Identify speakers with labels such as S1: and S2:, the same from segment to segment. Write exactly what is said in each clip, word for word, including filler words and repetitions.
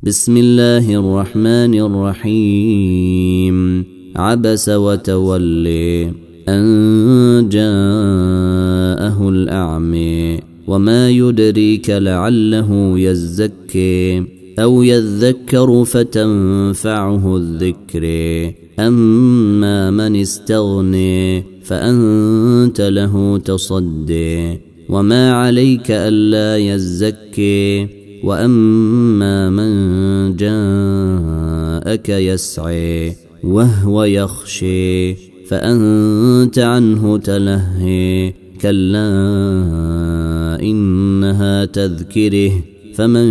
S1: بسم الله الرحمن الرحيم. عبس وتولي أن جاءه الأعمى وما يدريك لعله يزكي أو يذكر فتنفعه الذكر أما من استغني فأنت له تصدي وما عليك ألا يزكي وأما من جاءك يسعي وهو يخشي فأنت عنه تلهي كلا إنها تذكره فمن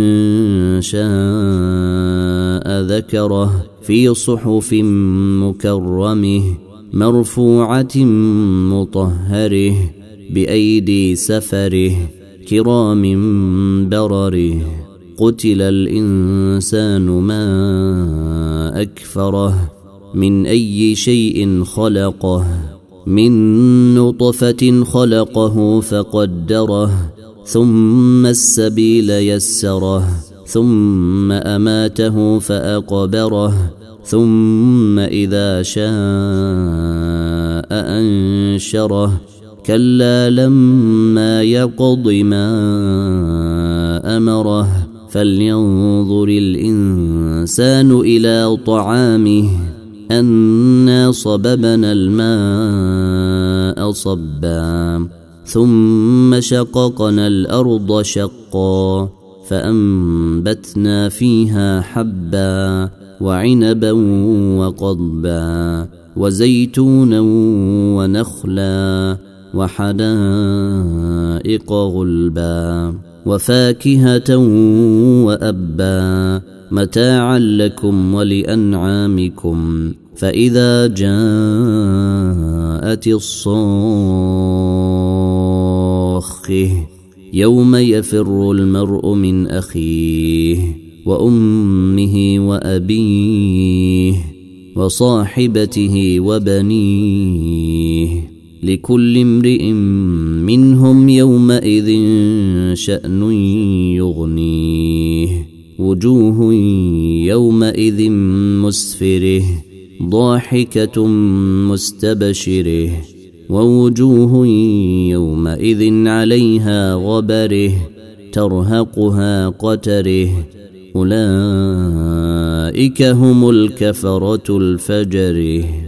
S1: شاء ذكره في صحف مكرمه مرفوعة مطهره بأيدي سفره كرام برره. قتل الإنسان ما أكفره من أي شيء خلقه من نطفة خلقه فقدره ثم السبيل يسره ثم أماته فأقبره ثم إذا شاء أنشره كلا لما يقض ما أمره فلينظر الإنسان إلى طعامه أنا صببنا الماء صبا ثم شققنا الأرض شقا فأنبتنا فيها حبا وعنبا وقضبا وزيتونا ونخلا وحدائق غلبا وفاكهة وأبا متاعا لكم ولأنعامكم. فإذا جاءت الصاخة يوم يفر المرء من أخيه وأمه وأبيه وصاحبته وبنيه لكل امرئ منهم يومئذ شأن يغنيه. وجوه يومئذ مسفره ضاحكة مستبشره ووجوه يومئذ عليها غبره ترهقها قتره أولئك هم الكفرة الفجره.